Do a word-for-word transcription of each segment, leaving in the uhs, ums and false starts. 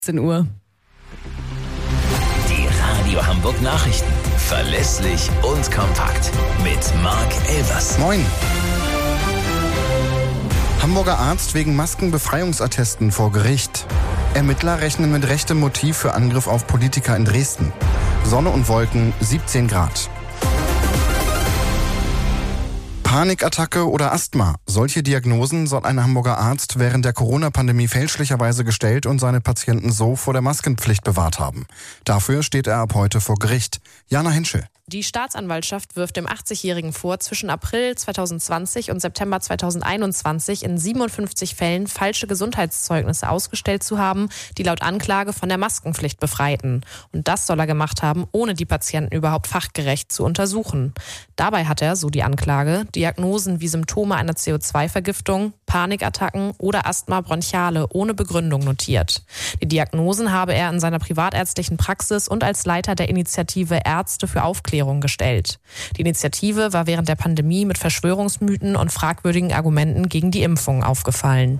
achtzehn Uhr. Die Radio Hamburg Nachrichten. Verlässlich und kompakt. Mit Marc Elvers. Moin. Hamburger Arzt wegen Maskenbefreiungsattesten vor Gericht. Ermittler rechnen mit rechtem Motiv für Angriff auf Politiker in Dresden. Sonne und Wolken, siebzehn Grad. Panikattacke oder Asthma. Solche Diagnosen soll ein Hamburger Arzt während der Corona-Pandemie fälschlicherweise gestellt und seine Patienten so vor der Maskenpflicht bewahrt haben. Dafür steht er ab heute vor Gericht. Jana Henschel. Die Staatsanwaltschaft wirft dem achtzigjährigen vor, zwischen April zweitausendzwanzig und September zweitausendeinundzwanzig in siebenundfünfzig Fällen falsche Gesundheitszeugnisse ausgestellt zu haben, die laut Anklage von der Maskenpflicht befreiten. Und das soll er gemacht haben, ohne die Patienten überhaupt fachgerecht zu untersuchen. Dabei hat er, so die Anklage, Diagnosen wie Symptome einer C O zwei Vergiftung, Panikattacken oder Asthma bronchiale ohne Begründung notiert. Die Diagnosen habe er in seiner privatärztlichen Praxis und als Leiter der Initiative Ärzte für Aufklärung gestellt. Die Initiative war während der Pandemie mit Verschwörungsmythen und fragwürdigen Argumenten gegen die Impfung aufgefallen.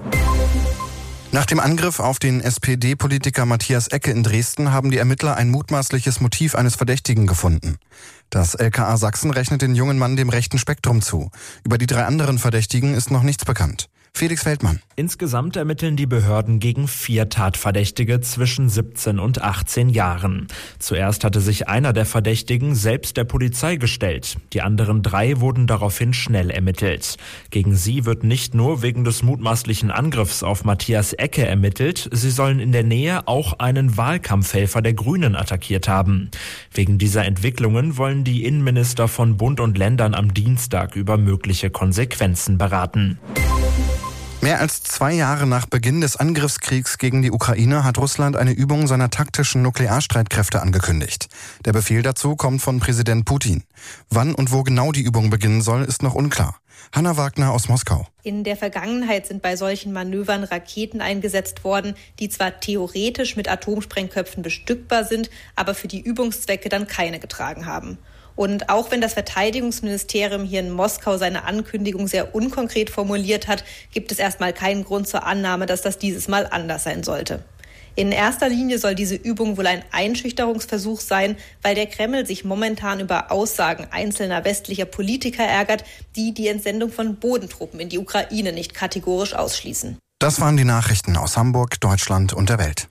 Nach dem Angriff auf den S P D-Politiker Matthias Ecke in Dresden haben die Ermittler ein mutmaßliches Motiv eines Verdächtigen gefunden. Das L K A Sachsen rechnet den jungen Mann dem rechten Spektrum zu. Über die drei anderen Verdächtigen ist noch nichts bekannt. Felix Feldmann. Insgesamt ermitteln die Behörden gegen vier Tatverdächtige zwischen siebzehn und achtzehn Jahren. Zuerst hatte sich einer der Verdächtigen selbst der Polizei gestellt. Die anderen drei wurden daraufhin schnell ermittelt. Gegen sie wird nicht nur wegen des mutmaßlichen Angriffs auf Matthias Ecke ermittelt, sie sollen in der Nähe auch einen Wahlkampfhelfer der Grünen attackiert haben. Wegen dieser Entwicklungen wollen die Innenminister von Bund und Ländern am Dienstag über mögliche Konsequenzen beraten. Mehr als zwei Jahre nach Beginn des Angriffskriegs gegen die Ukraine hat Russland eine Übung seiner taktischen Nuklearstreitkräfte angekündigt. Der Befehl dazu kommt von Präsident Putin. Wann und wo genau die Übung beginnen soll, ist noch unklar. Hanna Wagner aus Moskau. In der Vergangenheit sind bei solchen Manövern Raketen eingesetzt worden, die zwar theoretisch mit Atomsprengköpfen bestückbar sind, aber für die Übungszwecke dann keine getragen haben. Und auch wenn das Verteidigungsministerium hier in Moskau seine Ankündigung sehr unkonkret formuliert hat, gibt es erstmal keinen Grund zur Annahme, dass das dieses Mal anders sein sollte. In erster Linie soll diese Übung wohl ein Einschüchterungsversuch sein, weil der Kreml sich momentan über Aussagen einzelner westlicher Politiker ärgert, die die Entsendung von Bodentruppen in die Ukraine nicht kategorisch ausschließen. Das waren die Nachrichten aus Hamburg, Deutschland und der Welt.